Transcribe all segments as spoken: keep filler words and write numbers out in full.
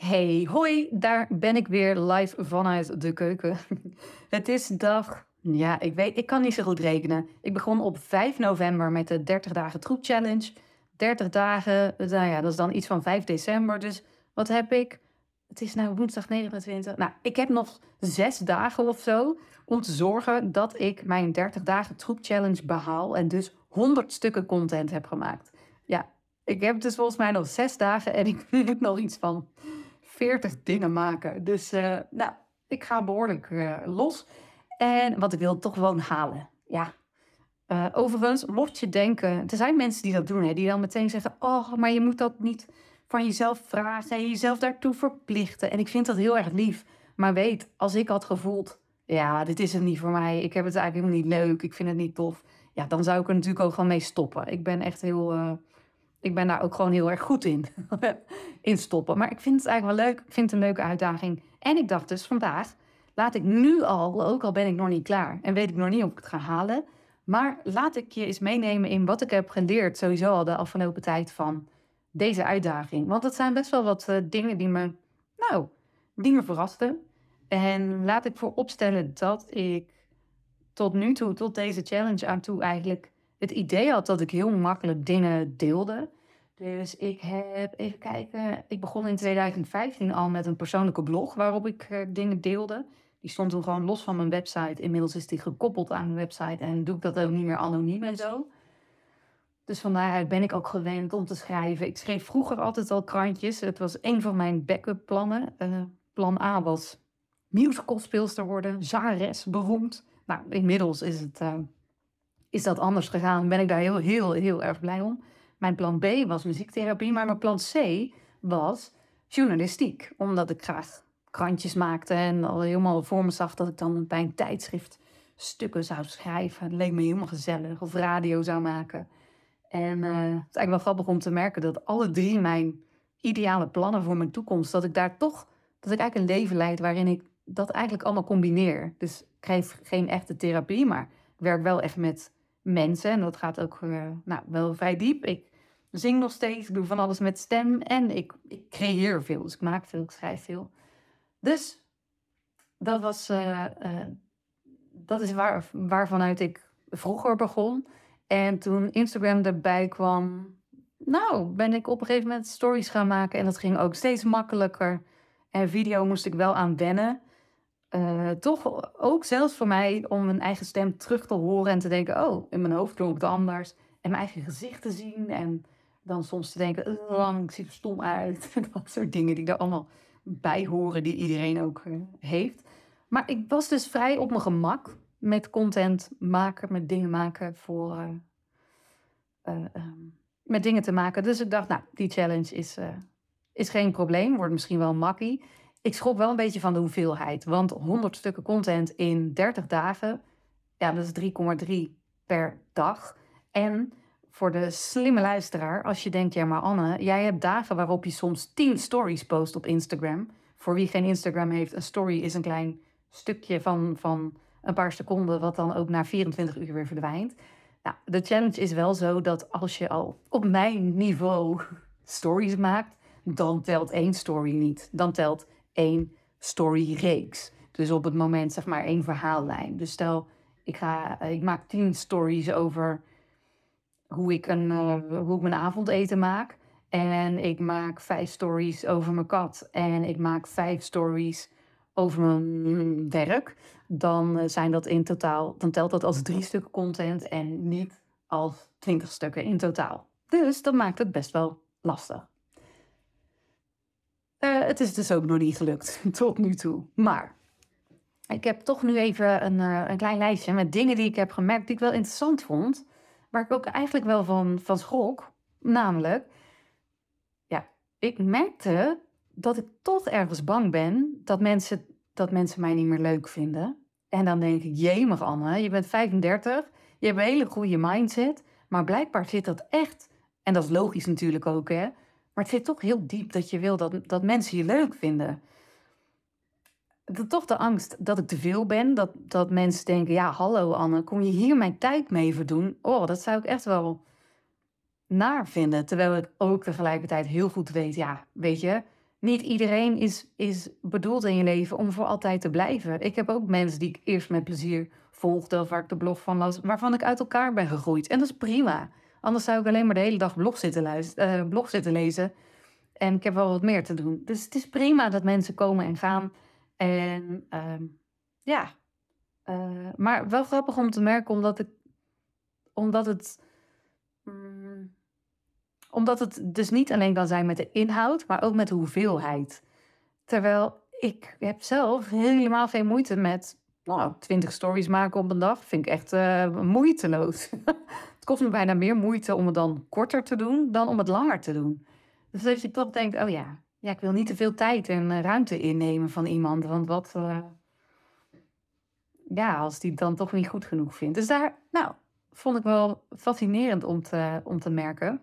Hey, hoi, daar ben ik weer live vanuit de keuken. Het is dag, ja, ik weet, ik kan niet zo goed rekenen. Ik begon op vijf november met de dertig dagen troep challenge. dertig dagen, nou ja, dat is dan iets van vijf december. Dus wat heb ik? Het is nou woensdag negenentwintig. Nou, ik heb nog zes dagen of zo om te zorgen dat ik mijn dertig dagen troep challenge behaal en dus honderd stukken content heb gemaakt. Ja, ik heb dus volgens mij nog zes dagen en ik moet nog iets van veertig dingen maken. Dus eh, nou, ik ga behoorlijk eh, los. En wat ik wil toch gewoon halen. Ja. Eh, overigens, mocht je denken, er zijn mensen die dat doen, hè, die dan meteen zeggen: Oh, maar je moet dat niet van jezelf vragen en jezelf daartoe verplichten. En ik vind dat heel erg lief. Maar weet, als ik had gevoeld: Ja, dit is het niet voor mij, ik heb het eigenlijk helemaal niet leuk, ik vind het niet tof. Ja, dan zou ik er natuurlijk ook gewoon mee stoppen. Ik ben echt heel. eh, ik ben daar ook gewoon heel erg goed in. in stoppen. Maar ik vind het eigenlijk wel leuk. Ik vind het een leuke uitdaging. En ik dacht dus vandaag, laat ik nu al, ook al ben ik nog niet klaar en weet ik nog niet of ik het ga halen, maar laat ik je eens meenemen in wat ik heb geleerd sowieso al de afgelopen tijd van deze uitdaging. Want het zijn best wel wat eh, dingen die me, nou, die me verrasten. En laat ik vooropstellen dat ik tot nu toe, tot deze challenge aan toe eigenlijk het idee had dat ik heel makkelijk dingen deelde. Dus ik heb, even kijken, ik begon in tweeduizend vijftien al met een persoonlijke blog waarop ik eh, dingen deelde. Die stond toen gewoon los van mijn website. Inmiddels is die gekoppeld aan mijn website en doe ik dat ook niet meer anoniem en zo. Dus van daaruit ben ik ook gewend om te schrijven. Ik schreef vroeger altijd al krantjes. Het was een van mijn backup plannen. Eh, plan A was musicalspeelster worden, zangeres, beroemd. Nou, inmiddels is, het, eh, is dat anders gegaan en ben ik daar heel, heel, heel erg blij om. Mijn plan B was muziektherapie, maar mijn plan C was journalistiek. Omdat ik graag krantjes maakte en al helemaal voor me zag dat ik dan bij een tijdschrift stukken zou schrijven. Het leek me helemaal gezellig. Of radio zou maken. En eh, het is eigenlijk wel grappig om te merken dat alle drie mijn ideale plannen voor mijn toekomst, dat ik daar toch, dat ik eigenlijk een leven leid waarin ik dat eigenlijk allemaal combineer. Dus ik geef geen echte therapie, maar ik werk wel echt met mensen. En dat gaat ook eh, nou, wel vrij diep. Ik zing nog steeds, ik doe van alles met stem en ik, ik creëer veel. Dus ik maak veel, ik schrijf veel. Dus dat was, eh, eh, dat is waar, waarvanuit ik vroeger begon. En toen Instagram erbij kwam, nou, ben ik op een gegeven moment stories gaan maken. En dat ging ook steeds makkelijker. En video moest ik wel aan wennen. Eh, toch ook zelfs voor mij om mijn eigen stem terug te horen en te denken: oh, in mijn hoofd klonk het anders. En mijn eigen gezicht te zien. En dan soms te denken: oh, ik zie er stom uit. Dat soort dingen die er allemaal bij horen, die iedereen ook eh, heeft. Maar ik was dus vrij op mijn gemak met content maken, met dingen maken voor. eh, eh, ehm, met dingen te maken. Dus ik dacht, nou, die challenge is, eh, is geen probleem. Wordt misschien wel makkie. Ik schrok wel een beetje van de hoeveelheid. Want honderd stukken content in dertig dagen, ja, dat is drie komma drie per dag. En voor de slimme luisteraar, als je denkt, ja maar Anne, jij hebt dagen waarop je soms tien stories post op Instagram. Voor wie geen Instagram heeft, een story is een klein stukje van, van een paar seconden, wat dan ook na vierentwintig uur weer verdwijnt. Nou, de challenge is wel zo dat als je al op mijn niveau stories maakt, dan telt één story niet. Dan telt één storyreeks. Dus op het moment zeg maar één verhaallijn. Dus stel, ik, ga, ik maak tien stories over hoe ik, een, uh, hoe ik mijn avondeten maak. En ik maak vijf stories over mijn kat. En ik maak vijf stories over mijn werk. Dan uh, zijn dat in totaal, dan telt dat als drie stukken content en niet als twintig stukken in totaal. Dus dat maakt het best wel lastig. Uh, het is dus ook nog niet gelukt, tot nu toe. Maar ik heb toch nu even een, uh, een klein lijstje met dingen die ik heb gemerkt die ik wel interessant vond. Waar ik ook eigenlijk wel van, van schrok. Namelijk, ja, ik merkte dat ik toch ergens bang ben dat mensen, dat mensen mij niet meer leuk vinden. En dan denk ik, jemig Anne, je bent vijfendertig, je hebt een hele goede mindset. Maar blijkbaar zit dat echt, en dat is logisch natuurlijk ook, hè. Maar het zit toch heel diep dat je wil dat, dat mensen je leuk vinden. Dat toch de angst dat ik te veel ben. Dat, dat mensen denken, ja, hallo Anne, kom je hier mijn tijd mee verdoen? Oh, dat zou ik echt wel naar vinden. Terwijl ik ook tegelijkertijd heel goed weet, ja, weet je, niet iedereen is, is bedoeld in je leven om voor altijd te blijven. Ik heb ook mensen die ik eerst met plezier volgde, of waar ik de blog van las, waarvan ik uit elkaar ben gegroeid. En dat is prima. Anders zou ik alleen maar de hele dag blog zitten, luisteren, eh, blog zitten lezen. En ik heb wel wat meer te doen. Dus het is prima dat mensen komen en gaan. En ehm, ja, eh, maar wel grappig om te merken, omdat, ik, omdat het... mm, omdat het dus niet alleen kan zijn met de inhoud, maar ook met de hoeveelheid. Terwijl ik heb zelf helemaal geen moeite met nou, twintig stories maken op een dag. Vind ik echt eh, moeiteloos. Het kost me bijna meer moeite om het dan korter te doen dan om het langer te doen. Dus als je toch denkt, oh ja, ja ik wil niet te veel tijd en eh, ruimte innemen van iemand. Want wat, eh, ja, als die het dan toch niet goed genoeg vindt. Dus daar, nou, vond ik wel fascinerend om te, om te merken.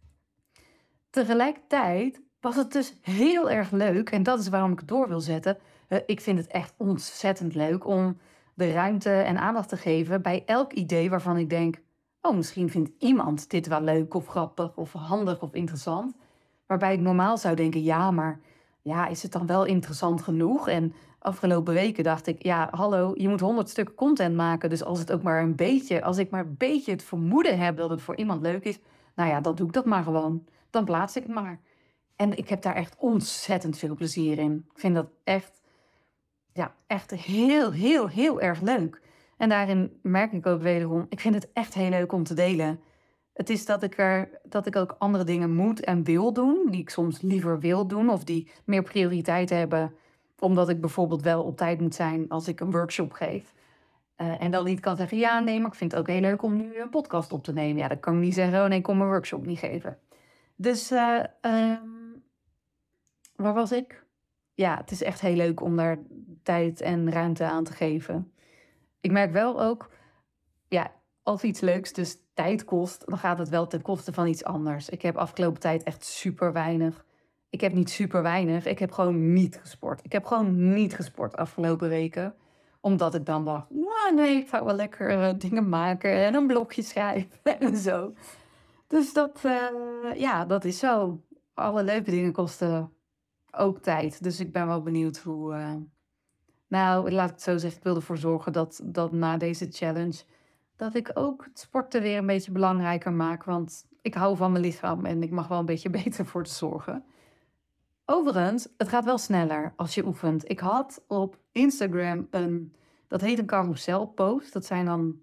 Tegelijkertijd was het dus heel erg leuk, en dat is waarom ik het door wil zetten. Eh, ik vind het echt ontzettend leuk om de ruimte en aandacht te geven bij elk idee waarvan ik denk, oh, misschien vindt iemand dit wel leuk of grappig of handig of interessant. Waarbij ik normaal zou denken, ja, maar ja, is het dan wel interessant genoeg? En afgelopen weken dacht ik, ja, hallo, je moet honderd stukken content maken. Dus als het ook maar een beetje, als ik maar een beetje het vermoeden heb dat het voor iemand leuk is, nou ja, dan doe ik dat maar gewoon. Dan plaats ik het maar. En ik heb daar echt ontzettend veel plezier in. Ik vind dat echt, ja, echt heel, heel, heel erg leuk. En daarin merk ik ook wederom, ik vind het echt heel leuk om te delen. Het is dat ik, er, dat ik ook andere dingen moet en wil doen, die ik soms liever wil doen, of die meer prioriteit hebben, omdat ik bijvoorbeeld wel op tijd moet zijn als ik een workshop geef. Uh, en dan niet kan zeggen, ja, nee, maar ik vind het ook heel leuk om nu een podcast op te nemen. Ja, dan kan ik niet zeggen, oh nee, ik kom mijn workshop niet geven. Dus, uh, um, waar was ik? Ja, het is echt heel leuk om daar tijd en ruimte aan te geven. Ik merk wel ook, ja, als iets leuks dus tijd kost, dan gaat het wel ten koste van iets anders. Ik heb afgelopen tijd echt super weinig. Ik heb niet super weinig, ik heb gewoon niet gesport. Ik heb gewoon niet gesport afgelopen weken. Omdat ik dan dacht, nou nee, ik ga wel lekker uh, dingen maken en een blogje schrijven en zo. Dus dat, uh, ja, dat is zo. Alle leuke dingen kosten ook tijd. Dus ik ben wel benieuwd hoe... Uh... Nou, laat ik het zo zeggen. Ik wil ervoor zorgen dat, dat na deze challenge, dat ik ook het sporten weer een beetje belangrijker maak. Want ik hou van mijn lichaam en ik mag wel een beetje beter voor te zorgen. Overigens, het gaat wel sneller als je oefent. Ik had op Instagram een... Dat heet een carouselpost. Dat zijn dan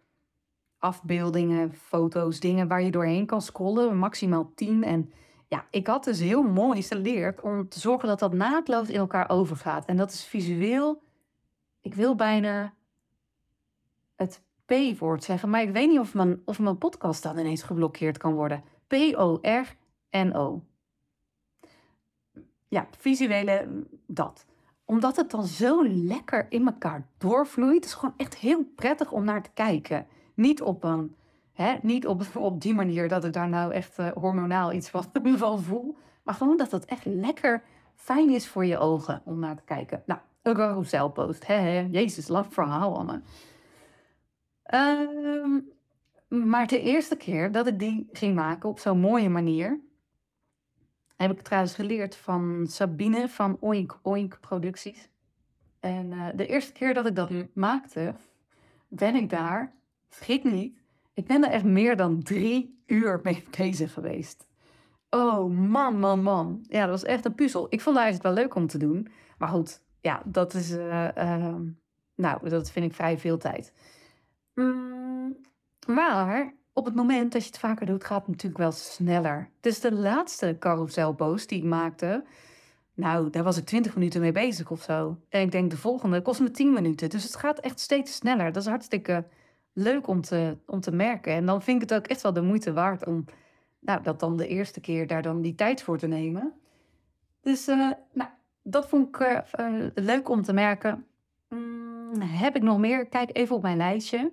afbeeldingen, foto's, dingen waar je doorheen kan scrollen. Maximaal tien. En ja, ik had dus heel mooi geleerd om te zorgen dat dat naadloos in elkaar overgaat. En dat is visueel. Ik wil bijna het P-woord zeggen, maar ik weet niet of mijn, of mijn podcast dan ineens geblokkeerd kan worden. P O R N O. Ja, visuele dat. Omdat het dan zo lekker in elkaar doorvloeit. Het is gewoon echt heel prettig om naar te kijken. Niet op een, hè, niet op, op die manier dat ik daar nou echt uh, hormonaal iets van, van voel. Maar gewoon dat het echt lekker fijn is voor je ogen om naar te kijken. Nou, een carouselpost. Hè, hè. Jezus, lang verhaal, Anne. Uh, maar de eerste keer dat ik die ging maken op zo'n mooie manier, heb ik trouwens geleerd van Sabine van Oink Oink Producties. En uh, de eerste keer dat ik dat maakte, ben ik daar, schrik niet, ik ben er echt meer dan drie uur mee bezig geweest. Oh, man, man, man. Ja, dat was echt een puzzel. Ik vond het eigenlijk wel leuk om te doen. Maar goed, ja, dat is, uh, uh, nou, dat vind ik vrij veel tijd. Mm, maar op het moment dat je het vaker doet, gaat het natuurlijk wel sneller. Dus de laatste carouselpost die ik maakte, nou, daar was ik twintig minuten mee bezig of zo. En ik denk, de volgende kost me tien minuten. Dus het gaat echt steeds sneller. Dat is hartstikke leuk om te, om te merken. En dan vind ik het ook echt wel de moeite waard om, nou, dat dan de eerste keer daar dan die tijd voor te nemen. Dus, uh, nou, dat vond ik uh, uh, leuk om te merken. Mm, heb ik nog meer? Kijk even op mijn lijstje.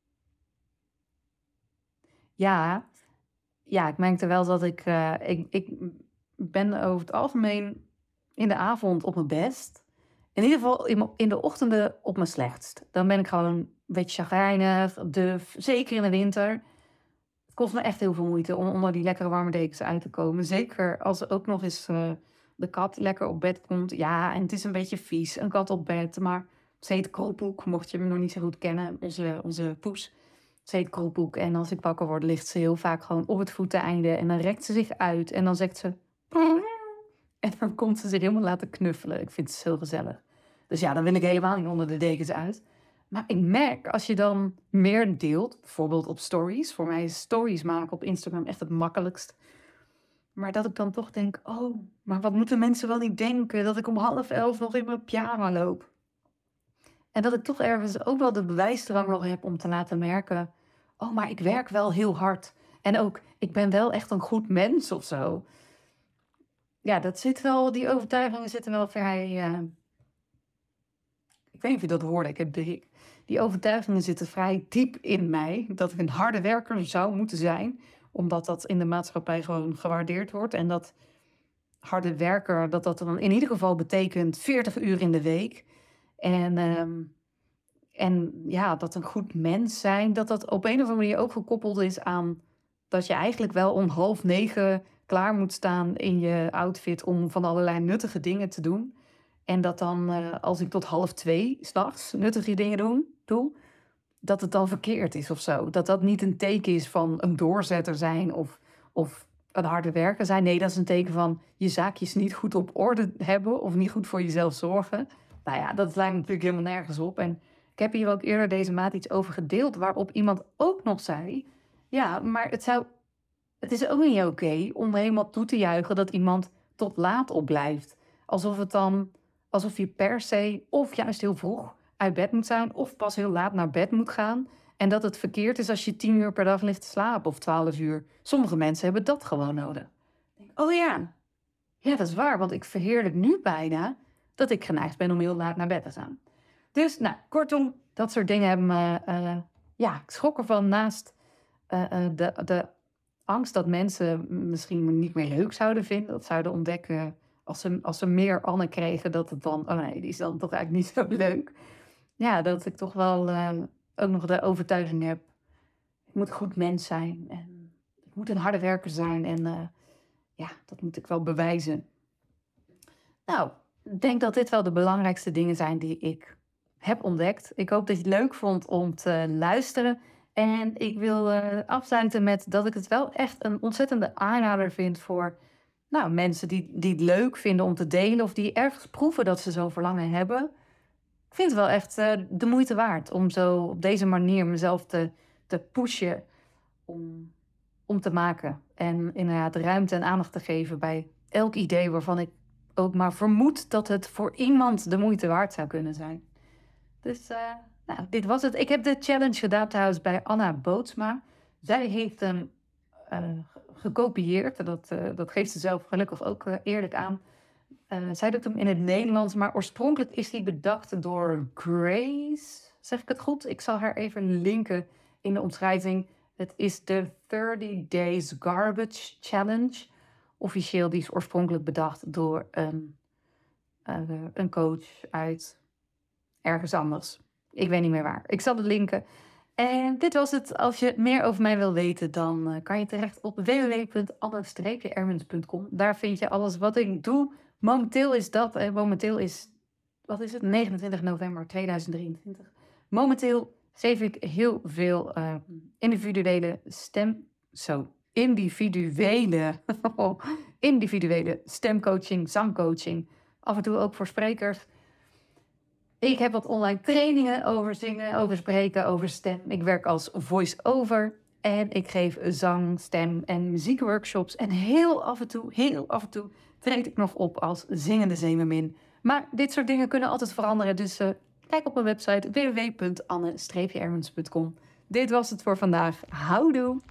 Ja, ja, ik merkte wel dat ik, uh, ik... Ik ben over het algemeen in de avond op mijn best. In ieder geval in, in de ochtenden op mijn slechtst. Dan ben ik gewoon een beetje chagrijnig, duf. Zeker in de winter. Het kost me echt heel veel moeite om onder die lekkere warme dekens uit te komen. Zeker als er ook nog eens uh, de kat lekker op bed komt. Ja, en het is een beetje vies, een kat op bed. Maar ze heet Kroelpoek, mocht je hem nog niet zo goed kennen. Onze, onze poes. Ze heet Kroelpoek. En als ik wakker word, ligt ze heel vaak gewoon op het voeteneinde. En dan rekt ze zich uit. En dan zegt ze... En dan komt ze zich helemaal laten knuffelen. Ik vind het zo gezellig. Dus ja, dan wil ik helemaal niet onder de dekens uit. Maar ik merk, als je dan meer deelt, bijvoorbeeld op stories. Voor mij is stories maken op Instagram echt het makkelijkst. Maar dat ik dan toch denk, oh, maar wat moeten mensen wel niet denken dat ik om half elf nog in mijn pyjama loop. En dat ik toch ergens ook wel de bewijsdrang nog heb om te laten merken, oh, maar ik werk wel heel hard. En ook, ik ben wel echt een goed mens of zo. Ja, dat zit wel, die overtuigingen zitten wel vrij, uh, ik weet niet of je dat hoorde, ik heb de hik. Die overtuigingen zitten vrij diep in mij, dat ik een harde werker zou moeten zijn, omdat dat in de maatschappij gewoon gewaardeerd wordt. En dat harde werker, dat dat dan in ieder geval betekent veertig uur in de week. En, um, en ja, dat een goed mens zijn, dat dat op een of andere manier ook gekoppeld is aan dat je eigenlijk wel om half negen klaar moet staan in je outfit om van allerlei nuttige dingen te doen. En dat dan, uh, als ik tot half twee 's nachts nuttige dingen doen, doe, dat het dan verkeerd is of zo. Dat dat niet een teken is van een doorzetter zijn of, of een harde werker zijn. Nee, dat is een teken van je zaakjes niet goed op orde hebben of niet goed voor jezelf zorgen. Nou ja, dat lijkt natuurlijk helemaal nergens op. En ik heb hier ook eerder deze maand iets over gedeeld, waarop iemand ook nog zei, ja, maar het zou, het is ook niet oké om helemaal toe te juichen dat iemand tot laat opblijft. Alsof het dan, alsof je per se of juist heel vroeg uit bed moet zijn of pas heel laat naar bed moet gaan. En dat het verkeerd is als je tien uur per dag ligt te slapen of twaalf uur. Sommige mensen hebben dat gewoon nodig. Oh ja, ja, dat is waar, want ik verheerlijk nu bijna dat ik geneigd ben om heel laat naar bed te gaan. Dus, nou, kortom, dat soort dingen hebben me, uh, ja, ik schrok ervan naast uh, uh, de, de angst dat mensen misschien me niet meer leuk zouden vinden. Dat zouden ontdekken als ze, als ze meer Anne kregen, dat het dan, oh nee, die is dan toch eigenlijk niet zo leuk. Ja, dat ik toch wel uh, ook nog de overtuiging heb, ik moet een goed mens zijn en ik moet een harde werker zijn en uh, ja, dat moet ik wel bewijzen. Nou, ik denk dat dit wel de belangrijkste dingen zijn die ik heb ontdekt. Ik hoop dat je het leuk vond om te luisteren. En ik wil uh, afsluiten met dat ik het wel echt een ontzettende aanrader vind voor nou, mensen die, die het leuk vinden om te delen of die ergens proeven dat ze zo'n verlangen hebben. Ik vind het wel echt uh, de moeite waard om zo op deze manier mezelf te, te pushen om, om te maken. En inderdaad ruimte en aandacht te geven bij elk idee waarvan ik ook maar vermoed dat het voor iemand de moeite waard zou kunnen zijn. Dus uh, nou, dit was het. Ik heb de challenge gedaan trouwens bij Anna Bootsma. Zij heeft hem uh, gekopieerd. Dat, uh, dat geeft ze zelf gelukkig ook uh, eerlijk aan. Uh, zij doet hem in het Nederlands, maar oorspronkelijk is hij bedacht door Grace. Zeg ik het goed? Ik zal haar even linken in de omschrijving. Het is de thirty days Garbage Challenge. Officieel, die is oorspronkelijk bedacht door een, uh, een coach uit ergens anders. Ik weet niet meer waar. Ik zal het linken. En dit was het. Als je meer over mij wil weten, dan uh, kan je terecht op w w w punt anne ermens punt com. Daar vind je alles wat ik doe. Momenteel is dat, eh, momenteel is, wat is het, negenentwintig november tweeduizend drieëntwintig. Momenteel geef ik heel veel uh, individuele stem, zo, individuele, individuele stemcoaching, zangcoaching. Af en toe ook voor sprekers. Ik heb wat online trainingen over zingen, over spreken, over stem. Ik werk als voice-over en ik geef zang, stem en muziekworkshops. En heel af en toe, heel af en toe treed ik nog op als zingende zeemermin. Maar dit soort dingen kunnen altijd veranderen, dus uh, kijk op mijn website w w w punt anne ermens punt com. Dit was het voor vandaag. Houdoe!